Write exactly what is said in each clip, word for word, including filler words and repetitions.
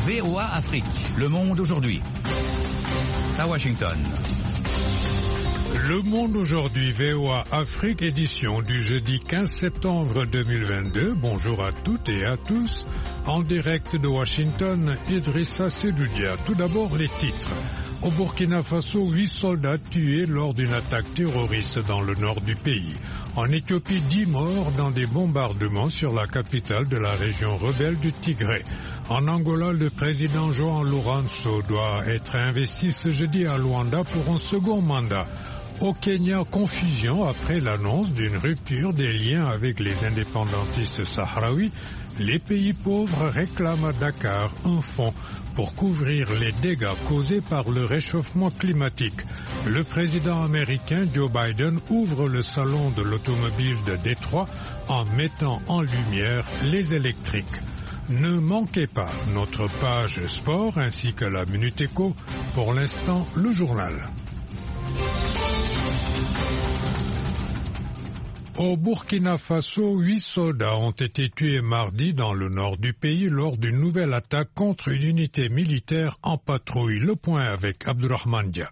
V O A Afrique. Le monde aujourd'hui. À Washington. Le monde aujourd'hui, V O A Afrique, édition du jeudi quinze septembre deux mille vingt-deux. Bonjour à toutes et à tous. En direct de Washington, Idrissa Sedoudia. Tout d'abord, les titres. Au Burkina Faso, huit soldats tués lors d'une attaque terroriste dans le nord du pays. En Éthiopie, dix morts dans des bombardements sur la capitale de la région rebelle du Tigré. En Angola, le président João Lourenço doit être investi ce jeudi à Luanda pour un second mandat. Au Kenya, confusion après l'annonce d'une rupture des liens avec les indépendantistes sahraouis. Les pays pauvres réclament à Dakar un fonds pour couvrir les dégâts causés par le réchauffement climatique. Le président américain Joe Biden ouvre le salon de l'automobile de Détroit en mettant en lumière les électriques. Ne manquez pas notre page sport ainsi que la Minute Éco. Pour l'instant, le journal. Au Burkina Faso, huit soldats ont été tués mardi dans le nord du pays lors d'une nouvelle attaque contre une unité militaire en patrouille. Le point avec Abdourahmane Dia.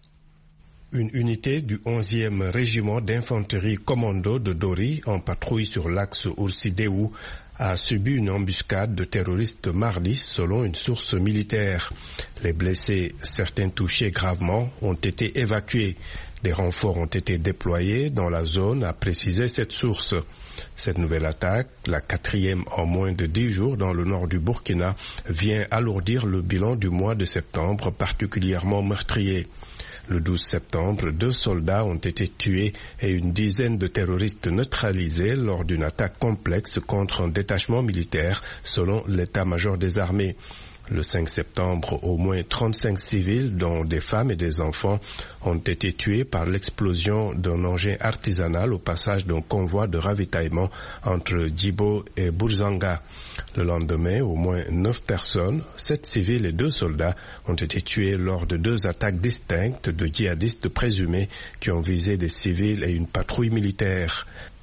Une unité du onzième régiment d'infanterie commando de Dori en patrouille sur l'axe Oursidéou a subi une embuscade de terroristes mardi selon une source militaire. Les blessés, certains touchés gravement, ont été évacués. Des renforts ont été déployés dans la zone, a précisé cette source. Cette nouvelle attaque, la quatrième en moins de dix jours dans le nord du Burkina, vient alourdir le bilan du mois de septembre particulièrement meurtrier. Le douze septembre, deux soldats ont été tués et une dizaine de terroristes neutralisés lors d'une attaque complexe contre un détachement militaire, selon l'état-major des armées. Le cinq septembre, au moins trente-cinq civils, dont des femmes et des enfants, ont été tués par l'explosion d'un engin artisanal au passage d'un convoi de ravitaillement entre Djibo et Bourzanga. Le lendemain, au moins neuf personnes, sept civils et deux soldats, ont été tués lors de deux attaques distinctes de djihadistes présumés qui ont visé des civils et une patrouille militaire.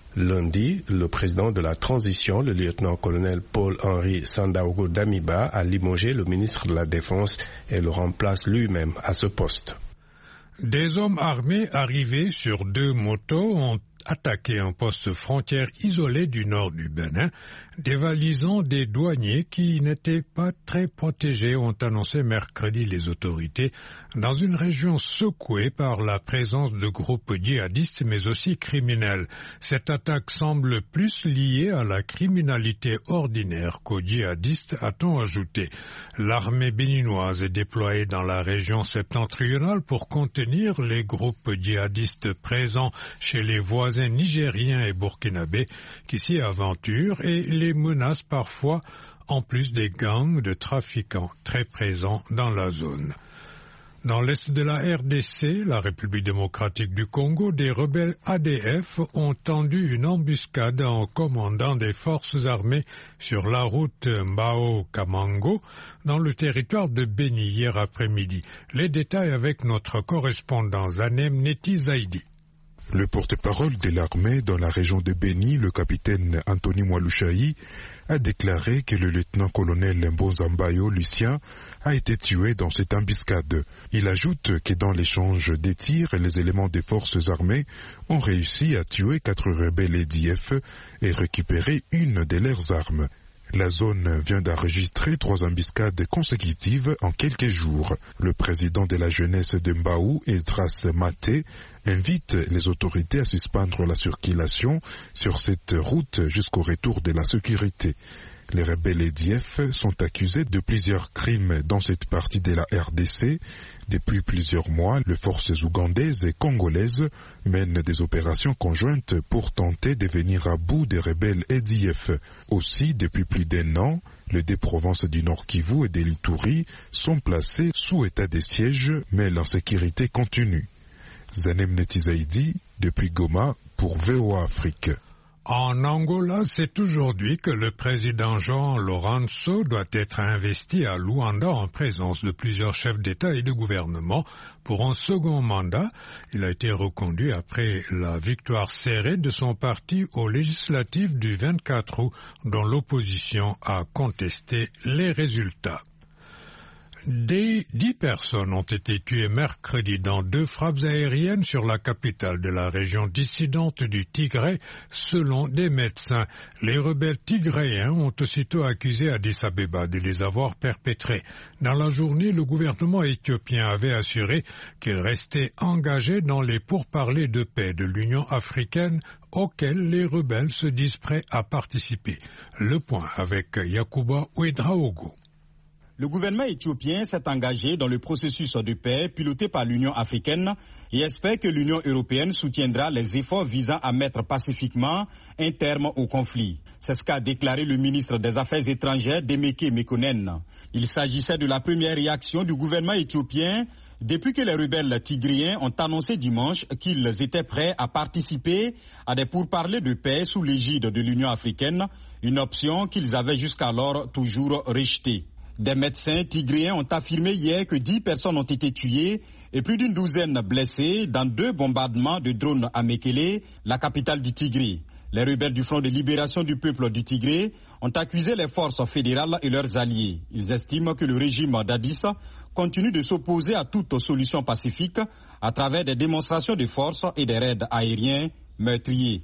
Lundi, le président de la transition, le lieutenant-colonel Paul-Henri Sandaogo Damiba, a limogé le ministre de la Défense et le remplace lui-même à ce poste. Des hommes armés arrivés sur deux motos ont attaqué un poste frontière isolé du nord du Bénin, dévalisant des douaniers qui n'étaient pas très protégés, ont annoncé mercredi les autorités, dans une région secouée par la présence de groupes djihadistes mais aussi criminels. Cette attaque semble plus liée à la criminalité ordinaire qu'aux djihadistes, a-t-on ajouté. L'armée béninoise est déployée dans la région septentrionale pour contenir les groupes djihadistes présents chez les voisins nigériens et burkinabés qui s'y aventurent et les menacent parfois, en plus des gangs de trafiquants très présents dans la zone. Dans l'est de la R D C, la République démocratique du Congo, des rebelles A D F ont tendu une embuscade en commandant des forces armées sur la route Mbao-Kamango dans le territoire de Beni hier après-midi. Les détails avec notre correspondant Zanem Neti Zaidi. Le porte-parole de l'armée dans la région de Beni, le capitaine Anthony Mwalushayi, a déclaré que le lieutenant-colonel Mbonzambayo Lucien a été tué dans cette embuscade. Il ajoute que dans l'échange des tirs, les éléments des forces armées ont réussi à tuer quatre rebelles E D F et récupérer une de leurs armes. La zone vient d'enregistrer trois embuscades consécutives en quelques jours. Le président de la jeunesse de Mbao, Esdras Maté, invite les autorités à suspendre la circulation sur cette route jusqu'au retour de la sécurité. Les rebelles E D F sont accusés de plusieurs crimes dans cette partie de la R D C. Depuis plusieurs mois, les forces ougandaises et congolaises mènent des opérations conjointes pour tenter de venir à bout des rebelles E D F. Aussi, depuis plus d'un an, les deux provinces du Nord Kivu et de l'Ituri sont placées sous état de siège, mais l'insécurité continue. Zanem Netizaidi, depuis Goma, pour V O A Afrique. En Angola, c'est aujourd'hui que le président João Lourenço doit être investi à Luanda en présence de plusieurs chefs d'État et de gouvernement pour un second mandat. Il a été reconduit après la victoire serrée de son parti aux législatives du vingt-quatre août, dont l'opposition a contesté les résultats. Des dix personnes ont été tuées mercredi dans deux frappes aériennes sur la capitale de la région dissidente du Tigré, selon des médecins. Les rebelles tigréens ont aussitôt accusé Addis Abeba de les avoir perpétrées. Dans la journée, le gouvernement éthiopien avait assuré qu'il restait engagé dans les pourparlers de paix de l'Union africaine auxquels les rebelles se disent prêts à participer. Le point avec Yacouba Ouedraogo. Le gouvernement éthiopien s'est engagé dans le processus de paix piloté par l'Union africaine et espère que l'Union européenne soutiendra les efforts visant à mettre pacifiquement un terme au conflit. C'est ce qu'a déclaré le ministre des Affaires étrangères Demeke Mekonnen. Il s'agissait de la première réaction du gouvernement éthiopien depuis que les rebelles tigriens ont annoncé dimanche qu'ils étaient prêts à participer à des pourparlers de paix sous l'égide de l'Union africaine, une option qu'ils avaient jusqu'alors toujours rejetée. Des médecins tigréens ont affirmé hier que dix personnes ont été tuées et plus d'une douzaine blessées dans deux bombardements de drones à Mekele, la capitale du Tigré. Les rebelles du Front de libération du peuple du Tigré ont accusé les forces fédérales et leurs alliés. Ils estiment que le régime d'Addis continue de s'opposer à toute solution pacifique à travers des démonstrations de force et des raids aériens meurtriers.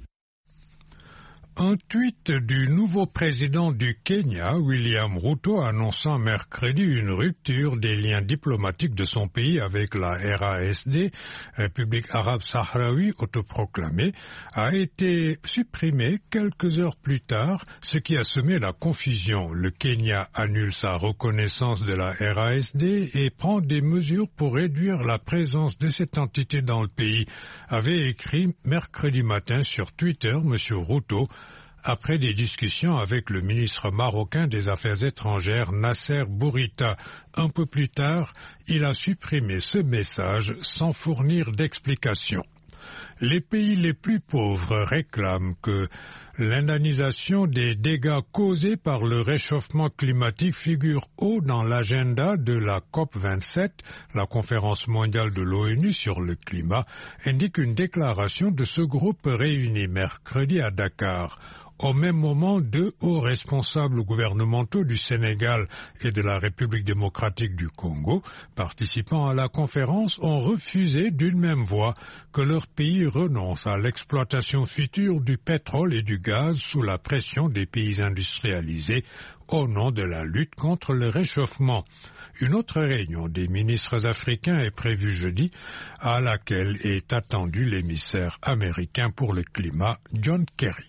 Un tweet du nouveau président du Kenya, William Ruto, annonçant mercredi une rupture des liens diplomatiques de son pays avec la R A S D, République arabe sahraoui autoproclamée, a été supprimé quelques heures plus tard, ce qui a semé la confusion. Le Kenya annule sa reconnaissance de la R A S D et prend des mesures pour réduire la présence de cette entité dans le pays, avait écrit mercredi matin sur Twitter M. Ruto, après des discussions avec le ministre marocain des Affaires étrangères Nasser Bourita. Un peu plus tard, il a supprimé ce message sans fournir d'explication. Les pays les plus pauvres réclament que l'indemnisation des dégâts causés par le réchauffement climatique figure haut dans l'agenda de la COP vingt-sept, la conférence mondiale de l'ONU sur le climat, indique une déclaration de ce groupe réuni mercredi à Dakar. Au même moment, deux hauts responsables gouvernementaux du Sénégal et de la République démocratique du Congo, participant à la conférence, ont refusé d'une même voix que leur pays renonce à l'exploitation future du pétrole et du gaz sous la pression des pays industrialisés au nom de la lutte contre le réchauffement. Une autre réunion des ministres africains est prévue jeudi, à laquelle est attendu l'émissaire américain pour le climat, John Kerry.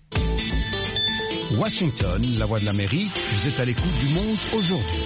Washington, la voix de l'Amérique, vous êtes à l'écoute du Monde aujourd'hui.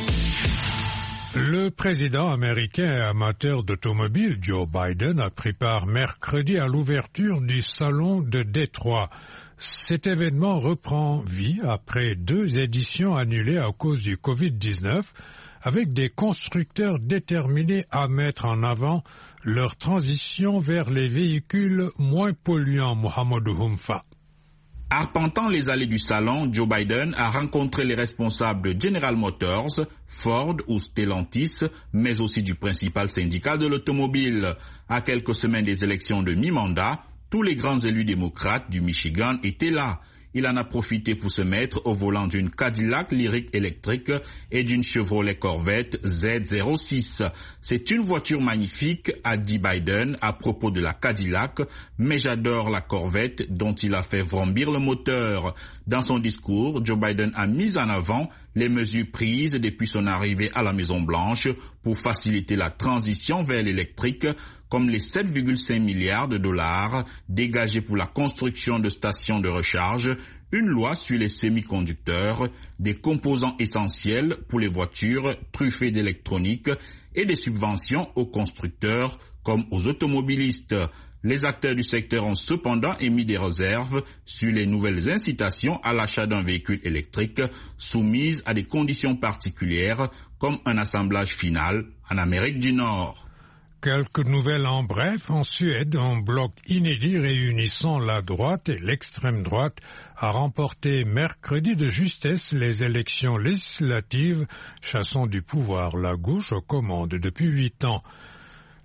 Le président américain et amateur d'automobile Joe Biden a pris part mercredi à l'ouverture du salon de Détroit. Cet événement reprend vie après deux éditions annulées à cause du covid dix-neuf, avec des constructeurs déterminés à mettre en avant leur transition vers les véhicules moins polluants. Mohamedou Humfa. Arpentant les allées du salon, Joe Biden a rencontré les responsables de General Motors, Ford ou Stellantis, mais aussi du principal syndicat de l'automobile. À quelques semaines des élections de mi-mandat, tous les grands élus démocrates du Michigan étaient là. Il en a profité pour se mettre au volant d'une Cadillac Lyriq électrique et d'une Chevrolet Corvette Z zéro six. C'est une voiture magnifique, a dit Biden à propos de la Cadillac, mais j'adore la Corvette dont il a fait vrombir le moteur. Dans son discours, Joe Biden a mis en avant les mesures prises depuis son arrivée à la Maison-Blanche pour faciliter la transition vers l'électrique, comme les sept virgule cinq milliards de dollars dégagés pour la construction de stations de recharge, une loi sur les semi-conducteurs, des composants essentiels pour les voitures truffées d'électronique et des subventions aux constructeurs comme aux automobilistes. Les acteurs du secteur ont cependant émis des réserves sur les nouvelles incitations à l'achat d'un véhicule électrique soumises à des conditions particulières comme un assemblage final en Amérique du Nord. Quelques nouvelles en bref. En Suède, un bloc inédit réunissant la droite et l'extrême droite a remporté mercredi de justesse les élections législatives, chassant du pouvoir la gauche aux commandes depuis huit ans.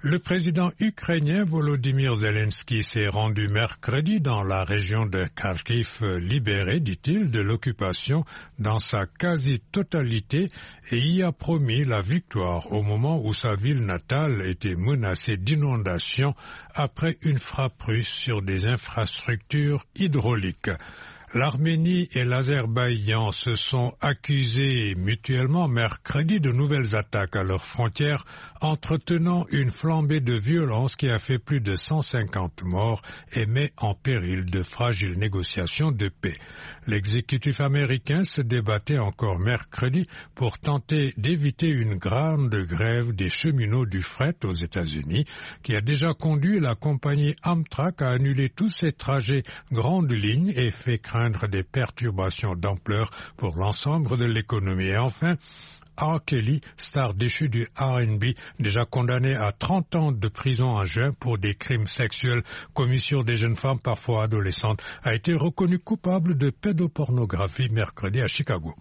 Le président ukrainien Volodymyr Zelensky s'est rendu mercredi dans la région de Kharkiv, libérée, dit-il, de l'occupation dans sa quasi-totalité et y a promis la victoire au moment où sa ville natale était menacée d'inondations après une frappe russe sur des infrastructures hydrauliques. L'Arménie et l'Azerbaïdjan se sont accusés mutuellement mercredi de nouvelles attaques à leurs frontières, entretenant une flambée de violence qui a fait plus de cent cinquante morts et met en péril de fragiles négociations de paix. L'exécutif américain se débattait encore mercredi pour tenter d'éviter une grande grève des cheminots du fret aux États-Unis, qui a déjà conduit la compagnie Amtrak à annuler tous ses trajets grandes lignes et fait craindre des perturbations d'ampleur pour l'ensemble de l'économie. Et enfin, R. Kelly, star déchu du R and B, déjà condamné à trente ans de prison à juin pour des crimes sexuels commis sur des jeunes femmes, parfois adolescentes, a été reconnu coupable de pédopornographie mercredi à Chicago.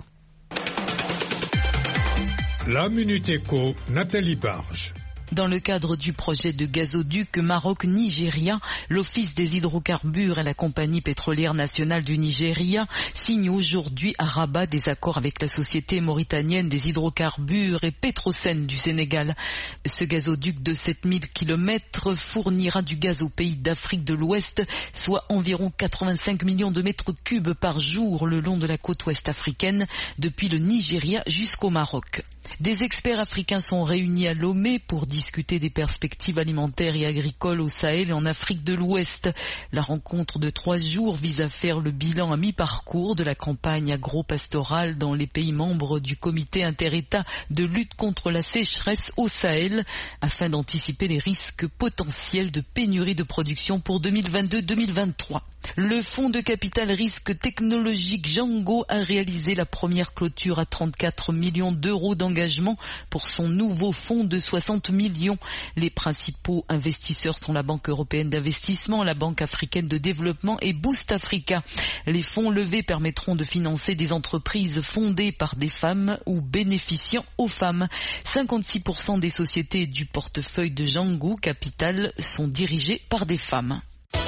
La Minute Éco, Nathalie Barge. Dans le cadre du projet de gazoduc Maroc-Nigeria, l'Office des hydrocarbures et la compagnie pétrolière nationale du Nigeria signent aujourd'hui à Rabat des accords avec la société mauritanienne des hydrocarbures et Petrosen du Sénégal. Ce gazoduc de sept mille kilomètres fournira du gaz aux pays d'Afrique de l'Ouest, soit environ quatre-vingt-cinq millions de mètres cubes par jour le long de la côte ouest africaine, depuis le Nigeria jusqu'au Maroc. Des experts africains sont réunis à Lomé pour discuter des perspectives alimentaires et agricoles au Sahel et en Afrique de l'Ouest. La rencontre de trois jours vise à faire le bilan à mi-parcours de la campagne agro-pastorale dans les pays membres du comité inter-État de lutte contre la sécheresse au Sahel, afin d'anticiper les risques potentiels de pénurie de production pour deux mille vingt-deux deux mille vingt-trois. Le fonds de capital risque technologique Django a réalisé la première clôture à trente-quatre millions d'euros d'engagement pour son nouveau fonds de soixante millions. Les principaux investisseurs sont la Banque européenne d'investissement, la Banque africaine de développement et Boost Africa. Les fonds levés permettront de financer des entreprises fondées par des femmes ou bénéficiant aux femmes. cinquante-six pour cent des sociétés du portefeuille de Django Capital sont dirigées par des femmes.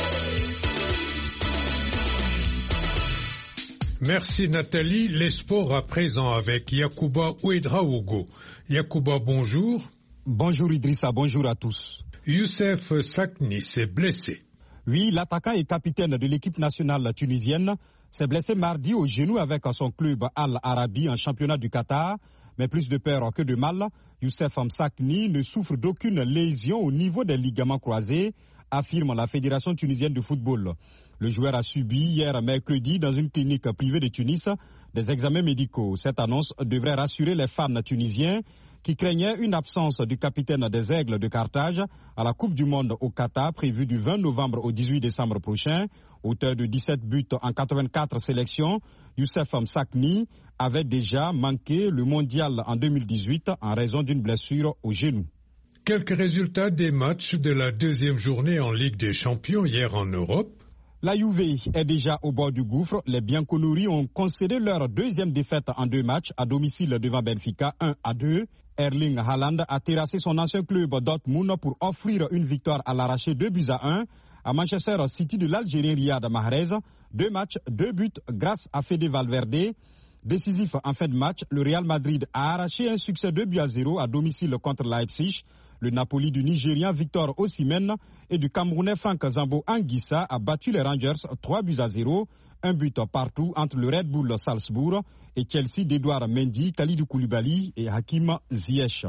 Merci Nathalie. Les sports à présent avec Yacouba Ouedraogo. Yacouba, bonjour. Bonjour Idrissa, bonjour à tous. Youssef Sakni s'est blessé. Oui, l'attaquant et capitaine de l'équipe nationale tunisienne s'est blessé mardi au genou avec son club Al Arabi en championnat du Qatar. Mais plus de peur que de mal, Youssef Sakni ne souffre d'aucune lésion au niveau des ligaments croisés, affirme la Fédération tunisienne de football. Le joueur a subi hier mercredi dans une clinique privée de Tunis des examens médicaux. Cette annonce devrait rassurer les fans tunisiens qui craignaient une absence du capitaine des Aigles de Carthage à la Coupe du Monde au Qatar prévue du vingt novembre au dix-huit décembre prochain. Auteur de dix-sept buts en quatre-vingt-quatre sélections, Youssef Sakni avait déjà manqué le mondial en deux mille dix-huit en raison d'une blessure au genou. Quelques résultats des matchs de la deuxième journée en Ligue des Champions hier en Europe. La Juve est déjà au bord du gouffre. Les Bianconeri ont concédé leur deuxième défaite en deux matchs à domicile devant Benfica, un à deux. Erling Haaland a terrassé son ancien club Dortmund pour offrir une victoire à l'arraché deux buts à un à Manchester City de l'Algérien Riyad Mahrez. Deux matchs, deux buts grâce à Fede Valverde. Décisif en fin de match, le Real Madrid a arraché un succès deux buts à zéro à domicile contre Leipzig. Le Napoli du Nigérian Victor Osimhen et du Camerounais Frank Zambo Anguissa a battu les Rangers trois buts à zéro, un but partout entre le Red Bull Salzbourg et Chelsea d'Edouard Mendy, Kalidou Koulibaly et Hakim Ziyech.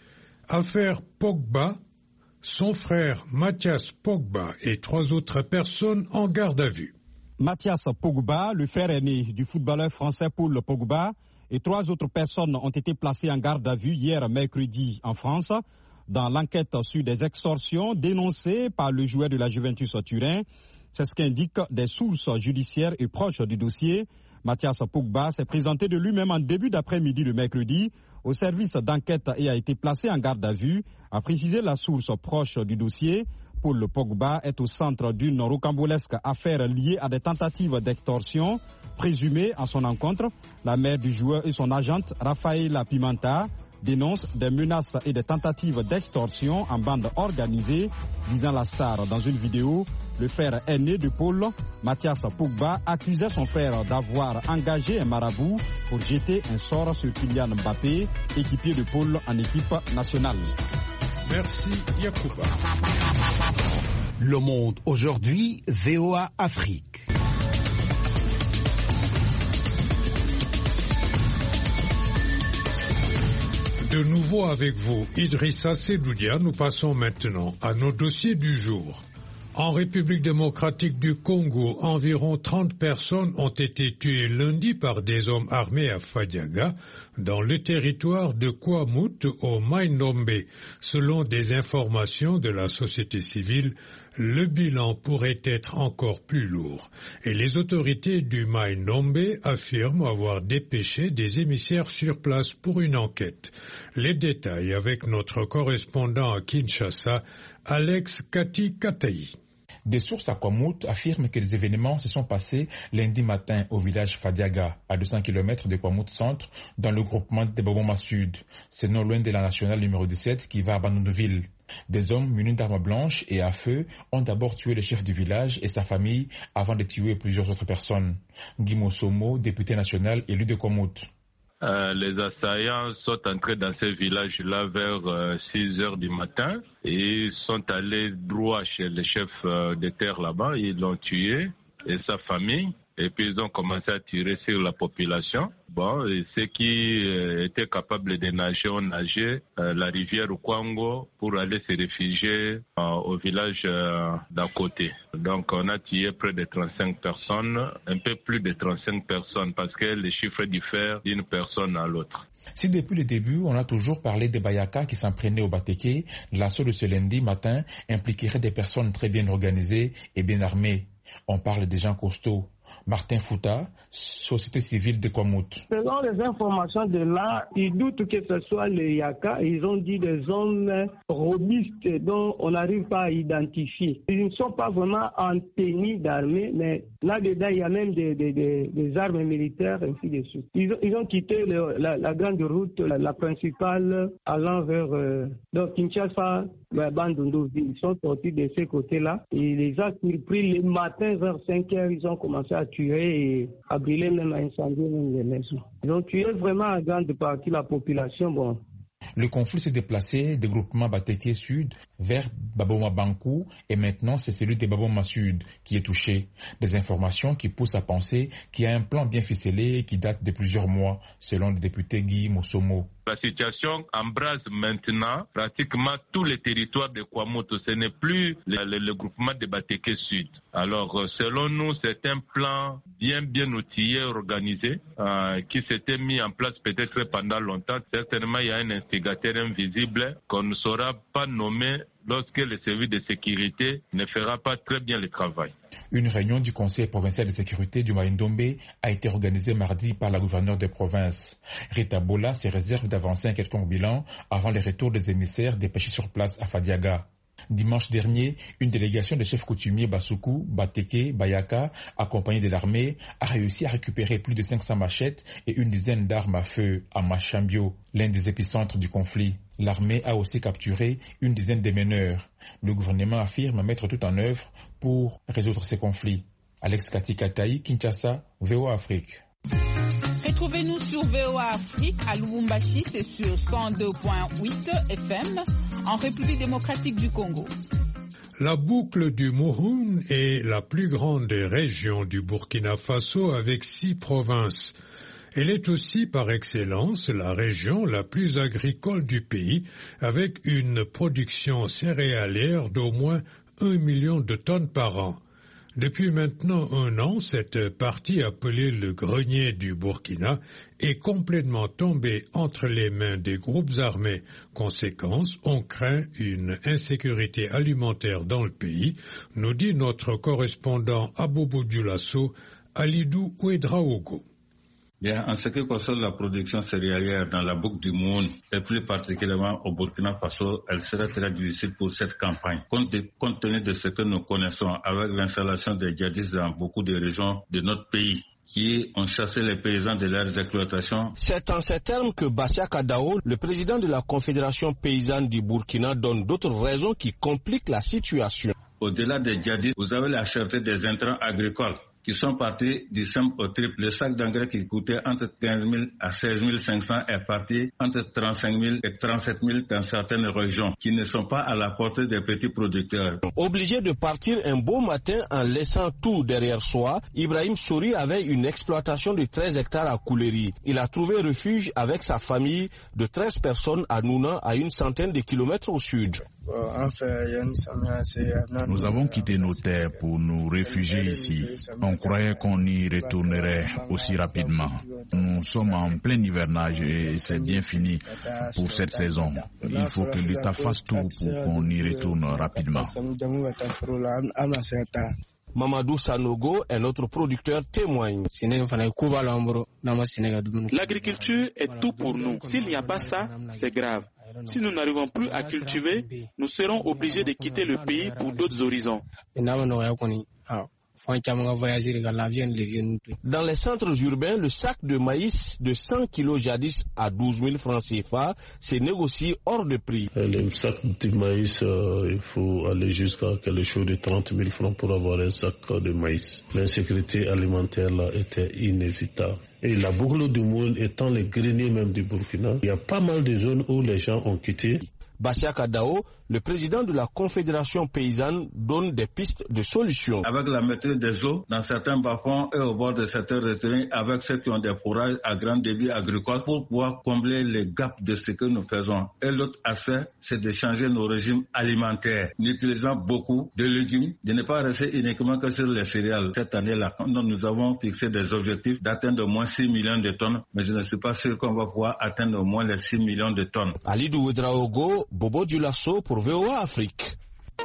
Affaire Pogba, son frère Mathias Pogba et trois autres personnes en garde à vue. Mathias Pogba, le frère aîné du footballeur français Paul Pogba, et trois autres personnes ont été placées en garde à vue hier mercredi en France. Dans l'enquête sur des extorsions dénoncées par le joueur de la Juventus Turin. C'est ce qu'indiquent des sources judiciaires et proches du dossier. Mathias Pogba s'est présenté de lui-même en début d'après-midi le mercredi au service d'enquête et a été placé en garde à vue, a précisé la source proche du dossier. Paul Pogba est au centre d'une rocambolesque affaire liée à des tentatives d'extorsion présumées à son encontre. La mère du joueur et son agente, Rafaela Pimenta, dénonce des menaces et des tentatives d'extorsion en bande organisée visant la star. Dans une vidéo, le frère aîné de Paul, Mathias Pogba, accusait son frère d'avoir engagé un marabout pour jeter un sort sur Kylian Mbappé, équipier de Paul en équipe nationale. Merci Yacouba. Le Monde aujourd'hui, V O A Afrique. De nouveau avec vous, Idrissa Sedoudia, nous passons maintenant à nos dossiers du jour. En République démocratique du Congo, environ trente personnes ont été tuées lundi par des hommes armés à Fadiaga, dans le territoire de Kwamut au Maindombe. Selon des informations de la société civile, le bilan pourrait être encore plus lourd. Et les autorités du Maindombe affirment avoir dépêché des émissaires sur place pour une enquête. Les détails avec notre correspondant à Kinshasa, Alex Kati Katayi. Des sources à Kwamut affirment que les événements se sont passés lundi matin au village Fadiaga, à deux cents kilomètres de Kwamut Centre, dans le groupement de Baboma Sud. C'est non loin de la nationale numéro dix-sept qui va à Bandondeville. Des hommes munis d'armes blanches et à feu ont d'abord tué le chef du village et sa famille avant de tuer plusieurs autres personnes. Guy Mosomo, député national élu de Kwamut. Euh, les assaillants sont entrés dans ce village-là vers euh, six heures du matin et sont allés droit chez le chef euh, de terre là-bas. Ils l'ont tué et sa famille. Et puis ils ont commencé à tirer sur la population. Bon, et ceux qui euh, étaient capables de nager ont nagé euh, la rivière Kwango pour aller se réfugier euh, au village euh, d'à côté. Donc on a tué près de trente-cinq personnes, un peu plus de trente-cinq personnes parce que les chiffres diffèrent d'une personne à l'autre. Si depuis le début on a toujours parlé des Bayaka qui s'en prenaient au Bateke, l'assaut de ce lundi matin impliquerait des personnes très bien organisées et bien armées. On parle des gens costauds. Martin Fouta, société civile de Kwamut. Selon les informations de là, ils doutent que ce soit les Yaka. Ils ont dit des hommes robustes dont on n'arrive pas à identifier. Ils ne sont pas vraiment en tenue d'armée, mais là-dedans, il y a même des, des, des, des armes militaires, ainsi de suite. Ils, ils ont quitté le, la, la grande route, la, la principale, allant vers euh, donc Kinshasa, Bandondoville. Ils sont sortis de ce côté-là. Et les a surpris le matin vers cinq heures, ils ont commencé à tuer et à brûler, même à incendier même les maisons. Ils ont tué vraiment à grande partie la population. Bon. Le conflit s'est déplacé des groupements Bateke Sud vers Baboma Bankou et maintenant c'est celui de Baboma Sud qui est touché. Des informations qui poussent à penser qu'il y a un plan bien ficelé qui date de plusieurs mois, selon le député Guy Mosomo. La situation embrase maintenant pratiquement tous les territoires de Kwamut. Ce n'est plus le, le, le groupement de Bateke Sud. Alors, selon nous, c'est un plan bien, bien outillé, organisé, euh, qui s'était mis en place peut-être pendant longtemps. Certainement, il y a un instigateur invisible qu'on ne saura pas nommer lorsque le service de sécurité ne fera pas très bien le travail. Une réunion du Conseil provincial de sécurité du Maindombe a été organisée mardi par la gouverneure de province. Rita Bola se réserve d'avancer un quelconque bilan avant le retour des émissaires dépêchés sur place à Fadiaga. Dimanche dernier, une délégation de chefs coutumiers Basuku, Bateke, Bayaka, accompagnée de l'armée, a réussi à récupérer plus de cinq cents machettes et une dizaine d'armes à feu à Machambio, l'un des épicentres du conflit. L'armée a aussi capturé une dizaine de meneurs. Le gouvernement affirme mettre tout en œuvre pour résoudre ces conflits. Alex Kati Katayi, Kinshasa, V O A Afrique. Retrouvez-nous sur V O A Afrique à Lubumbashi, c'est sur cent deux point huit F M, en République démocratique du Congo. La boucle du Mouhoun est la plus grande région du Burkina Faso avec six provinces. Elle est aussi par excellence la région la plus agricole du pays avec une production céréalière d'au moins un million de tonnes par an. Depuis maintenant un an, cette partie appelée le grenier du Burkina est complètement tombée entre les mains des groupes armés. Conséquence, on craint une insécurité alimentaire dans le pays, nous dit notre correspondant à Bobo Dioulasso, Alidou Ouedraogo. Bien, en ce qui concerne la production céréalière dans la boucle du Moun, et plus particulièrement au Burkina Faso, elle serait très difficile pour cette campagne. Compte, de, compte tenu de ce que nous connaissons avec l'installation des djihadistes dans beaucoup de régions de notre pays, qui ont chassé les paysans de leurs exploitations. C'est en ces termes que Bassia Kadao, le président de la Confédération paysanne du Burkina, donne d'autres raisons qui compliquent la situation. Au-delà des djihadistes, vous avez la cherté des intrants agricoles qui sont partis du simple au triple. Le sac d'engrais qui coûtait entre quinze mille à seize mille cinq cents est parti entre trente-cinq mille et trente-sept mille dans certaines régions qui ne sont pas à la portée des petits producteurs. Obligé de partir un beau matin en laissant tout derrière soi, Ibrahim Souri avait une exploitation de treize hectares à Kouleri. Il a trouvé refuge avec sa famille de treize personnes à Nouna, à une centaine de kilomètres au sud. Nous avons quitté nos terres pour nous réfugier ici. On croyait qu'on y retournerait aussi rapidement. Nous sommes en plein hivernage et c'est bien fini pour cette saison. Il faut que l'État fasse tout pour qu'on y retourne rapidement. Mamadou Sanogo, un autre producteur, témoigne. L'agriculture est tout pour nous. S'il n'y a pas ça, c'est grave. Si nous n'arrivons plus à cultiver, nous serons obligés de quitter le pays pour d'autres horizons. Dans les centres urbains, le sac de maïs de cent kilos jadis à douze mille francs C F A se négocie hors de prix. Le sac de maïs, euh, il faut aller jusqu'à quelque chose de trente mille francs pour avoir un sac de maïs. L'insécurité alimentaire là était inévitable. Et la boucle du monde étant le grenier même du Burkina, il y a pas mal de zones où les gens ont quitté. Bassia Kadao, le président de la Confédération paysanne, donne des pistes de solutions. Avec la maîtrise des eaux, dans certains bas-fonds et au bord de certains retenus, avec ceux qui ont des fourrages à grand débit agricole pour pouvoir combler les gaps de ce que nous faisons. Et l'autre aspect, c'est de changer nos régimes alimentaires, en utilisant beaucoup de légumes, de ne pas rester uniquement que sur les céréales. Cette année-là, nous avons fixé des objectifs d'atteindre au moins six millions de tonnes, mais je ne suis pas sûr qu'on va pouvoir atteindre au moins les six millions de tonnes. Alidou Ouedraogo, Bobo Dioulasso pour V O A Afrique.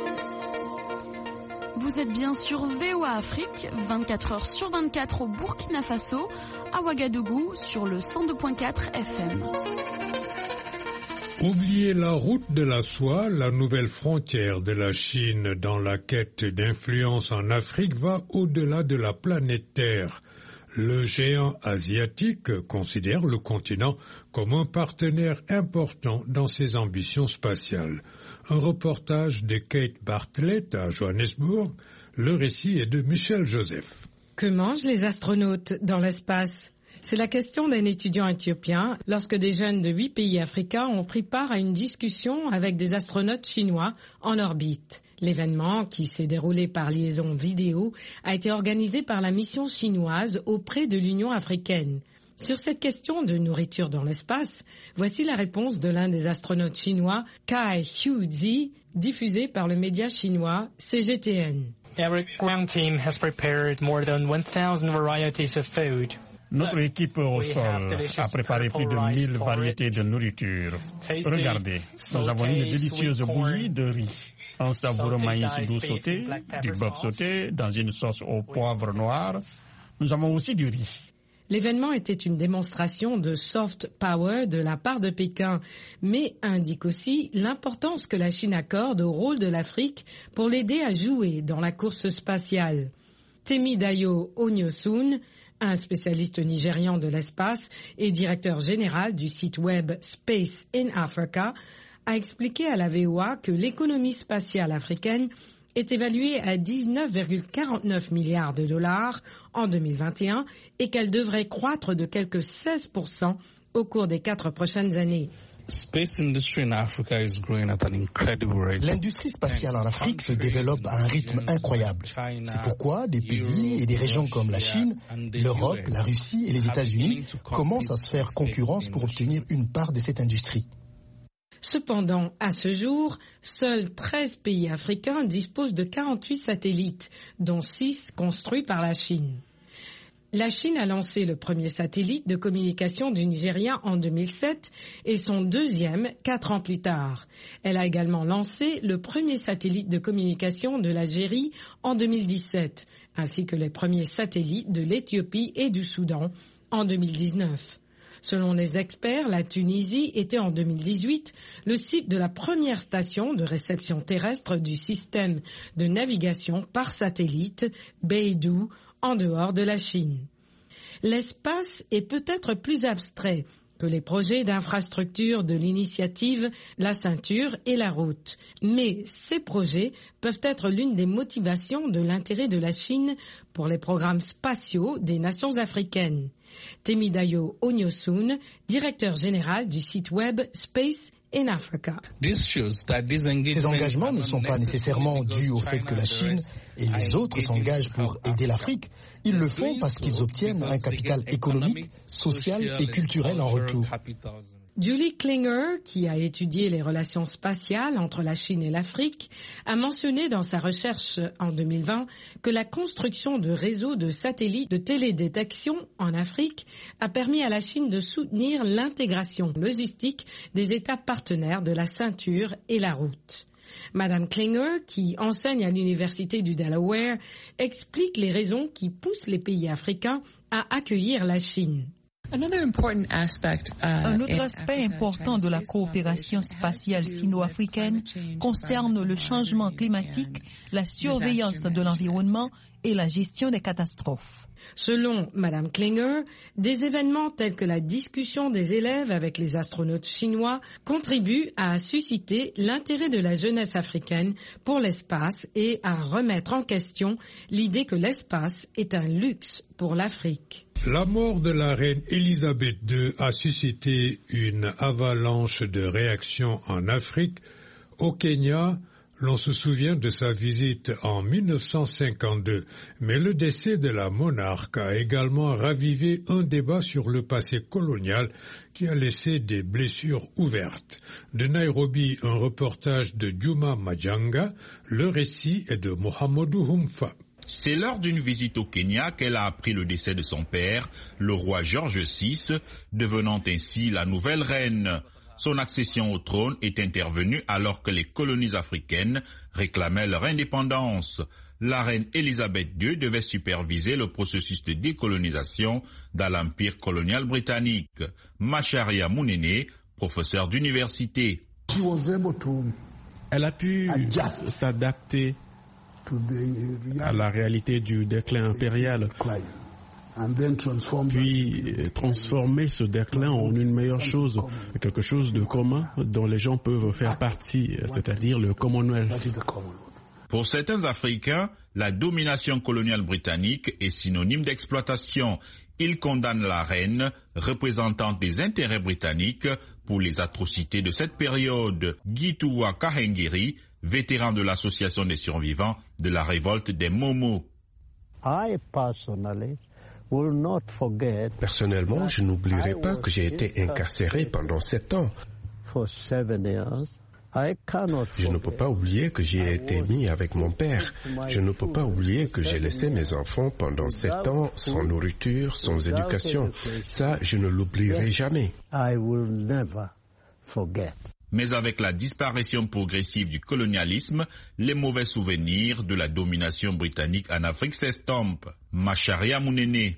Vous êtes bien sur V O A Afrique, vingt-quatre heures sur vingt-quatre au Burkina Faso, à Ouagadougou sur le cent deux point quatre F M. Oublier la route de la soie, la nouvelle frontière de la Chine dans la quête d'influence en Afrique va au-delà de la planète Terre. Le géant asiatique considère le continent comme un partenaire important dans ses ambitions spatiales. Un reportage de Kate Bartlett à Johannesburg. Le récit est de Michel Joseph. Que mangent les astronautes dans l'espace ? C'est la question d'un étudiant éthiopien lorsque des jeunes de huit pays africains ont pris part à une discussion avec des astronautes chinois en orbite. L'événement, qui s'est déroulé par liaison vidéo, a été organisé par la mission chinoise auprès de l'Union africaine. Sur cette question de nourriture dans l'espace, voici la réponse de l'un des astronautes chinois, Kai Hu-zi, diffusée par le média chinois C G T N. Our ground team has prepared more than one thousand varieties of food. Notre équipe au sol a préparé plus de mille variétés de nourriture. Regardez, nous avons une délicieuse bouillie de riz, un savoureux maïs doux sauté, du bœuf sauté dans une sauce au poivre noir. Nous avons aussi du riz. L'événement était une démonstration de soft power de la part de Pékin, mais indique aussi l'importance que la Chine accorde au rôle de l'Afrique pour l'aider à jouer dans la course spatiale. Temidayo Onyosun, un spécialiste nigérian de l'espace et directeur général du site web Space in Africa, a expliqué à la V O A que l'économie spatiale africaine est évaluée à dix-neuf virgule quarante-neuf milliards de dollars en deux mille vingt et un et qu'elle devrait croître de quelque seize pour cent au cours des quatre prochaines années. L'industrie spatiale en Afrique se développe à un rythme incroyable. C'est pourquoi des pays et des régions comme la Chine, l'Europe, la Russie et les États-Unis commencent à se faire concurrence pour obtenir une part de cette industrie. Cependant, à ce jour, seuls treize pays africains disposent de quarante-huit satellites, dont six construits par la Chine. La Chine a lancé le premier satellite de communication du Nigeria en deux mille sept et son deuxième quatre ans plus tard. Elle a également lancé le premier satellite de communication de l'Algérie en deux mille dix-sept, ainsi que les premiers satellites de l'Éthiopie et du Soudan en deux mille dix-neuf. Selon les experts, la Tunisie était en deux mille dix-huit le site de la première station de réception terrestre du système de navigation par satellite Beidou en dehors de la Chine. l'espace est peut-être plus abstrait que les projets d'infrastructure de l'initiative La Ceinture et la Route. Mais ces projets peuvent être l'une des motivations de l'intérêt de la Chine pour les programmes spatiaux des nations africaines. Temidayo Onyosun, directeur général du site web Space in Africa. Ces engagements ne sont pas nécessairement dus au fait que la Chine et les autres s'engagent pour aider l'Afrique. Ils le font parce qu'ils obtiennent un capital économique, social et culturel en retour. Julie Klinger, qui a étudié les relations spatiales entre la Chine et l'Afrique, a mentionné dans sa recherche en deux mille vingt que la construction de réseaux de satellites de télédétection en Afrique a permis à la Chine de soutenir l'intégration logistique des États partenaires de la ceinture et la route. Madame Klinger, qui enseigne à l'Université du Delaware, explique les raisons qui poussent les pays africains à accueillir la Chine. Un autre aspect important de la coopération spatiale sino-africaine concerne le changement climatique, la surveillance de l'environnement et la gestion des catastrophes. Selon Madame Klinger, des événements tels que la discussion des élèves avec les astronautes chinois contribuent à susciter l'intérêt de la jeunesse africaine pour l'espace et à remettre en question l'idée que l'espace est un luxe pour l'Afrique. La mort de la reine Elisabeth deux a suscité une avalanche de réactions en Afrique. Au Kenya, l'on se souvient de sa visite en mille neuf cent cinquante-deux, mais le décès de la monarque a également ravivé un débat sur le passé colonial qui a laissé des blessures ouvertes. De Nairobi, un reportage de Juma Majanga, le récit est de Mohamedou Humfa. C'est lors d'une visite au Kenya qu'elle a appris le décès de son père, le roi George six, devenant ainsi la nouvelle reine. Son accession au trône est intervenue alors que les colonies africaines réclamaient leur indépendance. La reine Elisabeth deux devait superviser le processus de décolonisation dans l'empire colonial britannique. Macharia Munene, professeur d'université. Elle a pu s'adapter à la réalité du déclin impérial, puis transformer ce déclin en une meilleure chose, quelque chose de commun dont les gens peuvent faire partie, c'est-à-dire le Commonwealth. Pour certains Africains, la domination coloniale britannique est synonyme d'exploitation. Ils condamnent la reine, représentante des intérêts britanniques, pour les atrocités de cette période. Gituwa Kahengiri, vétéran de l'association des survivants de la révolte des Momo. Personnellement, je n'oublierai pas que j'ai été incarcéré pendant sept ans. Je ne peux pas oublier que j'y ai été mis avec mon père. Je ne peux pas oublier que j'ai laissé mes enfants pendant sept ans sans nourriture, sans éducation. Ça, je ne l'oublierai jamais. Mais avec la disparition progressive du colonialisme, les mauvais souvenirs de la domination britannique en Afrique s'estompent. Macharia Munene.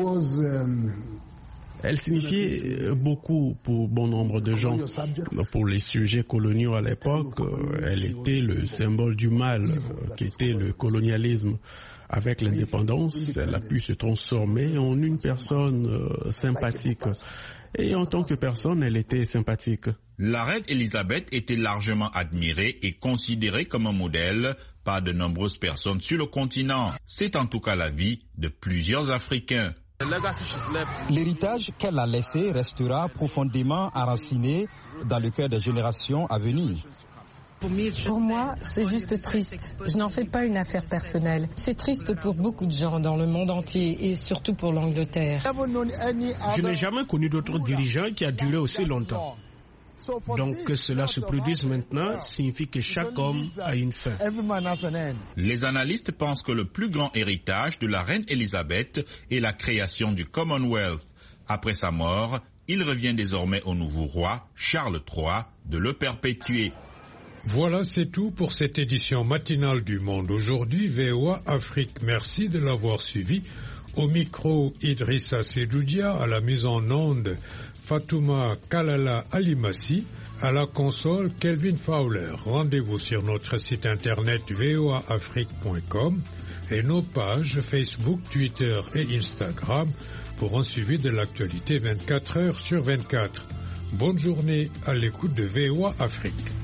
Elle signifiait beaucoup pour bon nombre de gens. Pour les sujets coloniaux à l'époque, elle était le symbole du mal, qui était le colonialisme. Avec l'indépendance, elle a pu se transformer en une personne sympathique. Et en tant que personne, elle était sympathique. La reine Elisabeth était largement admirée et considérée comme un modèle par de nombreuses personnes sur le continent. C'est en tout cas l'avis de plusieurs Africains. L'héritage qu'elle a laissé restera profondément enraciné dans le cœur des générations à venir. Pour moi, c'est juste triste. Je n'en fais pas une affaire personnelle. C'est triste pour beaucoup de gens dans le monde entier et surtout pour l'Angleterre. Je n'ai jamais connu d'autre dirigeant qui a duré aussi longtemps. Donc que cela se produise maintenant signifie que chaque homme a une fin. Les analystes pensent que le plus grand héritage de la reine Elisabeth est la création du Commonwealth. Après sa mort, il revient désormais au nouveau roi, Charles trois, de le perpétuer. Voilà, c'est tout pour cette édition matinale du Monde aujourd'hui. V O A Afrique, merci de l'avoir suivi. Au micro, Idrissa Sedoudia, à la mise en onde, Fatouma Kalala Alimassi, à la console, Kelvin Fowler. Rendez-vous sur notre site internet v o a afrique point com et nos pages Facebook, Twitter et Instagram pour un suivi de l'actualité vingt-quatre heures sur vingt-quatre. Bonne journée à l'écoute de V O A Afrique.